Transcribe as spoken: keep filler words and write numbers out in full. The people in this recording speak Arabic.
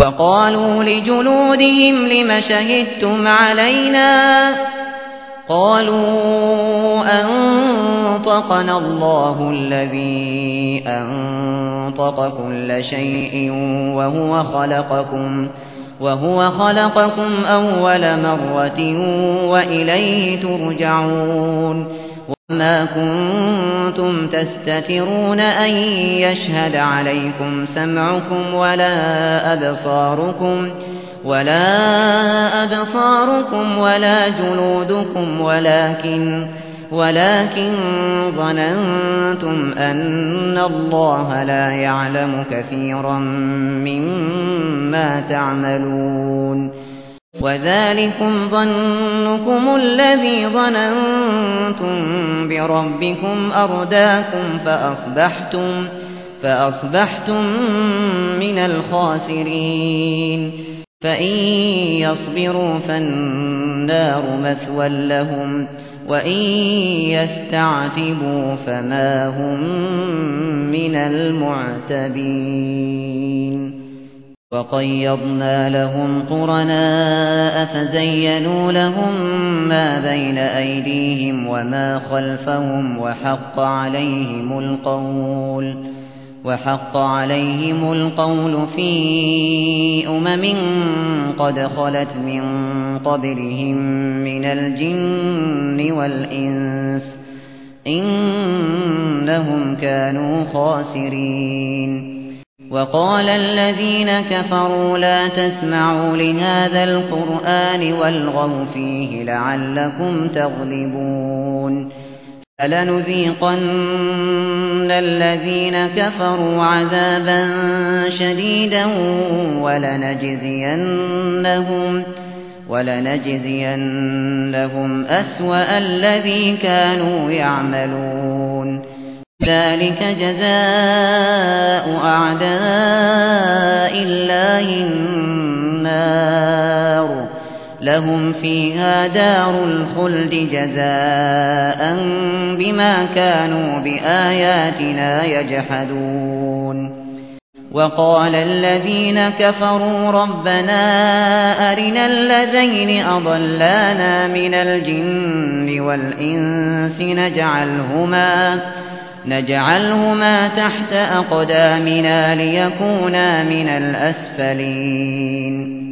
وقالوا لجلودهم لم شهدتم علينا قالوا أنطقنا الله الذي أنطق كل شيء وهو خلقكم وهو خلقكم أول مرة وإليه ترجعون وما كنتم تستترون أن يشهد عليكم سمعكم ولا أبصاركم ولا أبصاركم ولا جلودكم ولكن ولكن ظننتم أن الله لا يعلم كثيرا مما تعملون وذلكم ظنكم الذي ظننتم بربكم أرداكم فأصبحتم فأصبحتم من الخاسرين فإن يصبروا فالنار مثوى لهم وإن يستعتبوا فما هم من المعتبين وقيضنا لهم قرناء فزينوا لهم ما بين أيديهم وما خلفهم وحق عليهم القول وحق عليهم القول في أمم قد خلت من قبلهم من الجن والإنس إنهم كانوا خاسرين وقال الذين كفروا لا تسمعوا لهذا القرآن والغوا فيه لعلكم تغلبون فلنذيقن الذين كفروا عذابا شديدا ولنجزينهم ولنجزينهم أسوأ الذي كانوا يعملون ذلك جزاء أعداء الله النار لهم فيها دار الخلد جزاء بما كانوا بآياتنا يجحدون وقال الذين كفروا ربنا أرنا الذين أضلانا من الجن والإنس نجعلهما نجعلهما تحت أقدامنا ليكونا من الأسفلين